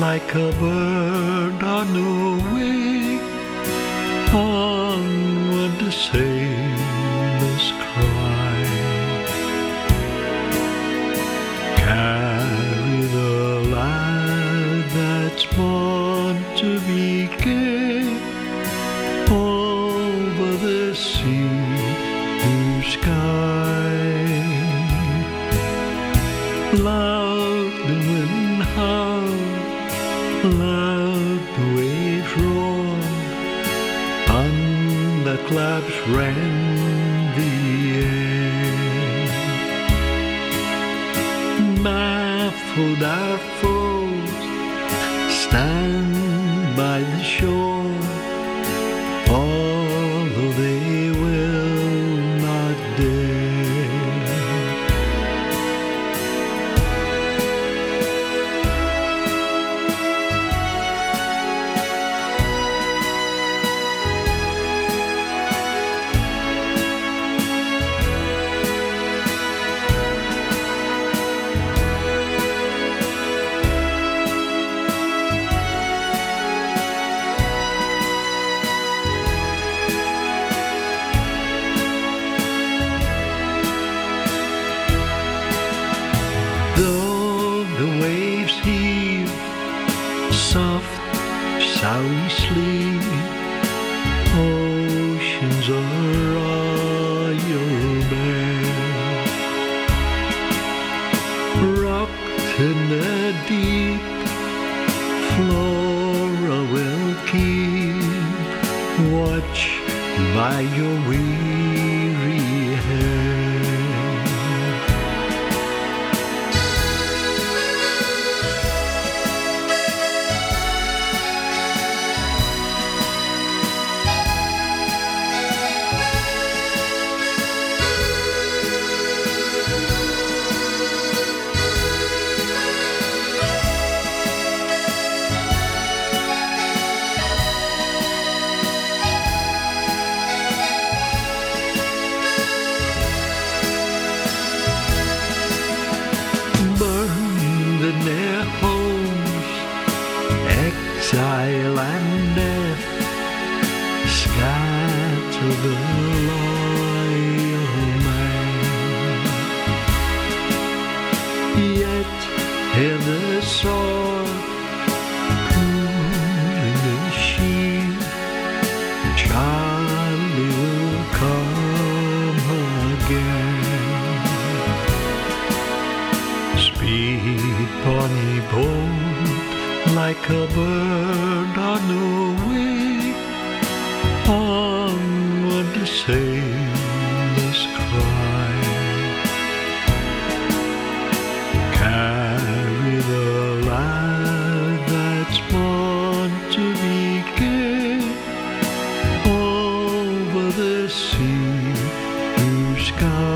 like a bird on the wing, onward the sailors cry. Carry the lad that's born to be gay over the sea blue sky. Loud the wind howled, loud the waves roared, thunderclaps rent the air. Baffled our foes stand by the shore, although they will not dare. Though the waves heave, soft shall we sleep, oceans of royal bed. Rocked in the deep, Flora will keep watch by your weary head. Burned in their homes, exile and death scatter the loyal man. Yet hear the sword cooling the sheath, Charlie will come again. Speed, bonny boat, like a bird on the wing, onward the sailors cry. Carry the lad that's born to be gay over the sea blue sky.